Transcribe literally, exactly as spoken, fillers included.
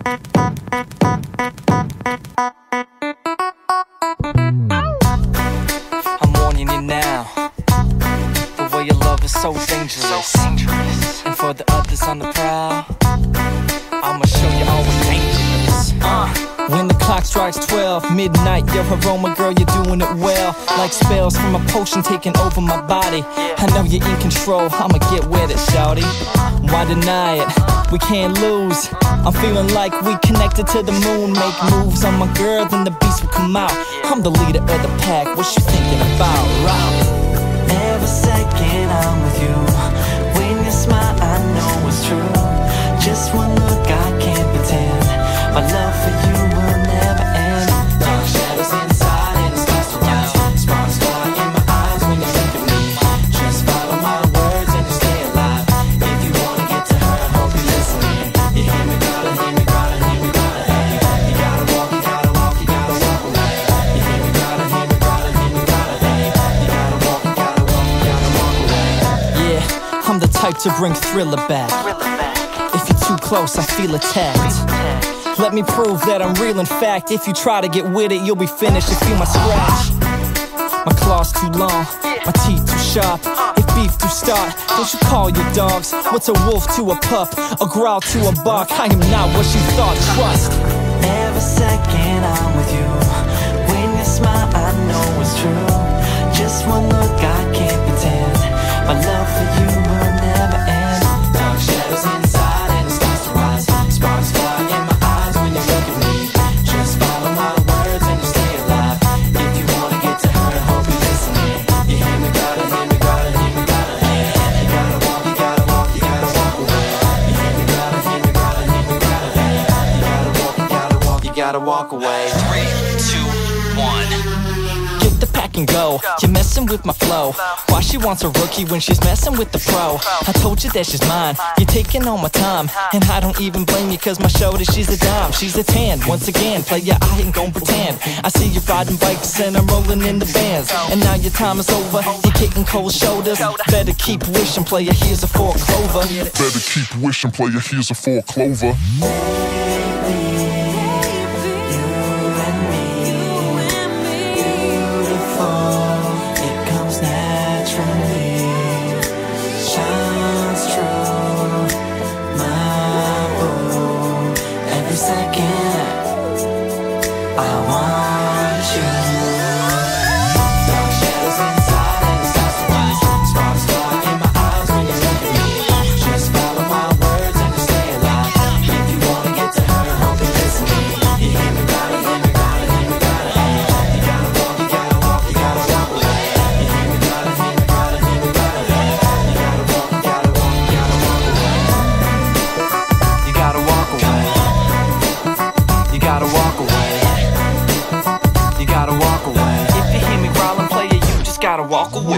I'm warning you now, the way your love is so dangerous. And for the others on the prowl, I'ma show you always dangerous. uh. When the clock strikes twelve, midnight, your aroma, girl, you're doing it well. Like spells from a potion taking over my body. I know you're in control, I'ma get with it, shawty. Why deny it? We can't lose. I'm feeling like we connected to the moon. Make moves on my girl, then the beast will come out. I'm the leader of the pack, what you thinking about? Right. Every second I'm with you. When you smile, I know it's true. Just one look, I can't pretend. My love for you will never end. Dark shadows inside and it starts to rise. Sparks fly in my eyes when you look at me. Just follow my words and you stay alive. If you wanna get to her, hope you're listening. You hear me, gotta hear me, gotta hear me, gotta hear me. You gotta walk, you gotta walk, you gotta walk away. You hear me, gotta hear me, gotta hear me, gotta hear me. You gotta walk, you gotta walk, you gotta walk away. Yeah, I'm the type to bring Thriller back. If you're too close, I feel attacked. Let me prove that I'm real, in fact. If you try to get with it, you'll be finished. You feel my scratch. My claws too long, my teeth too sharp. If beef do start, don't you call your dogs. What's a wolf to a pup, a growl to a bark? I am not what you thought, trust. Every second I'm with you. When you smile, I know it's true. Just one look, I can't pretend. My love for you will never end. Dark shadows inside and it starts to rise. Sparks fly in my eyes when you look at me. Just follow my words and you stay alive. If you wanna get to her, hope you're listening. You hear me, gotta hear me, gotta hear me, gotta hear me. You gotta walk, you gotta walk, you gotta walk away. You hear me, gotta hear me, gotta hear me, gotta hear me. You gotta walk, you gotta walk, you gotta walk away. Three, two, one. Get the pack and go. You're messing with my flow. Why she wants a rookie when she's messing with the pro? I told you that she's mine. You're taking all my time, and I don't even blame you, cause my shoulder, she's a dime. She's a tan. Once again, player, I ain't gon' pretend. I see you riding bikes and I'm rolling in the bands. And now your time is over. You're kicking cold shoulders. Better keep wishing, player, here's a four clover. Better keep wishing, player, here's a four clover. Gotta walk away.